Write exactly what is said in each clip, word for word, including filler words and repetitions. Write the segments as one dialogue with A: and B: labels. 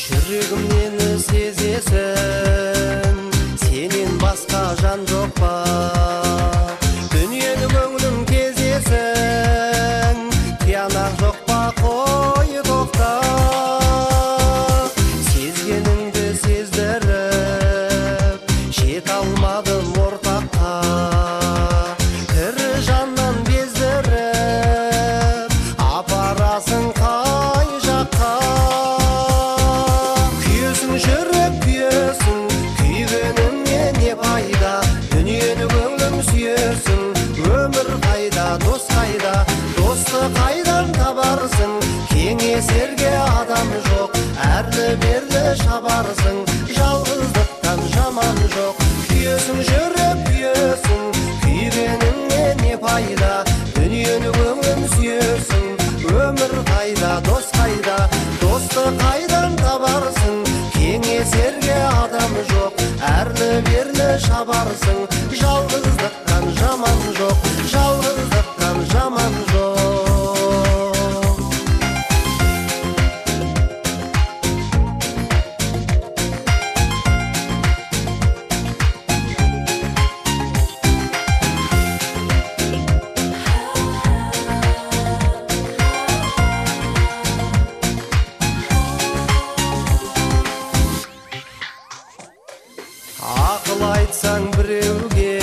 A: жүрегімнен сезесің, сенен басқа жан жоқ па? Дүниені көңілім кезесің, тиянақ жоқ па? Қой тоқта, сезгеніңді сездіріп, жете алмадым ортаққа. Тірі жаннан бездіріп, апарасың қай жаққа? Күйесің жүрек күйесің, күйгеніңе не пайда? Дүниені көңілім сүйесің, өмір қайда, дос қайда? Досты қайдан табарсың? Кеңесерге адам жоқ, әрлі-берлі шабарсың, жалғыздықтан жаман жоқ. Күйесің жүрек күйесің, күйгеніңе не пайда? Дүниені көңілім сүйесің, өмір қайда, дос қайда? Досты қайдан табарсың? Кеңесерге адам жоқ, әрлі-берлі шабарсың, жалғыздықтан жаман жоқ, жалғыздықтан жаман жоқ. Ақыл айтсаң біреуге,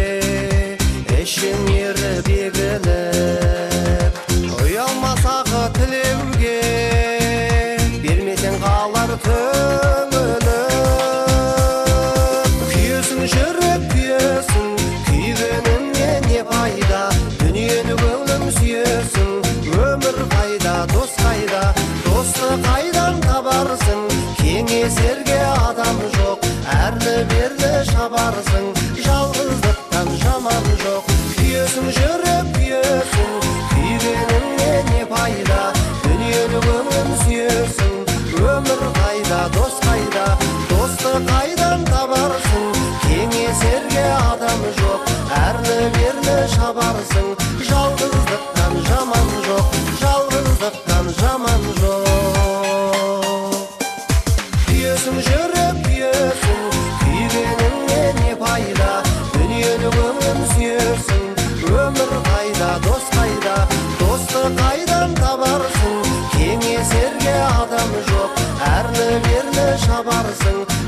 A: ішің еріп егіліп, ұялмасақы тілеуге, бермесең қалар түңіліп. Күйесің жүрек күйесің, күйгеніңе не пайда? Дүниені көңілім сүйесің, өмір қайда, дос қайда? Досты қайдан табарсың? Кеңесерге адам жоқ, әрлі-берлі шабарсың, жалғыздықтан жаман жоқ. Күйесің жүрек күйесің, күйгеніңе не пайда? Дүниені көңілім сүйесің, өмір қайда, дос қайда? Досты қайдан табарсың? Кеңесерге адам жоқ, әрлі-берлі шабарсың, жалғыздықтан жаман жоқ, жалғыздықтан жаман жоқ. Күйесің жүрек күйесің, күйгеніңе не пайда? Дүниені көңілім сүйесің, өмір қайда, дос қайда? Досты қайдан табарсың? Кеңесерге адам жоқ, әрлі-берлі шабарсың,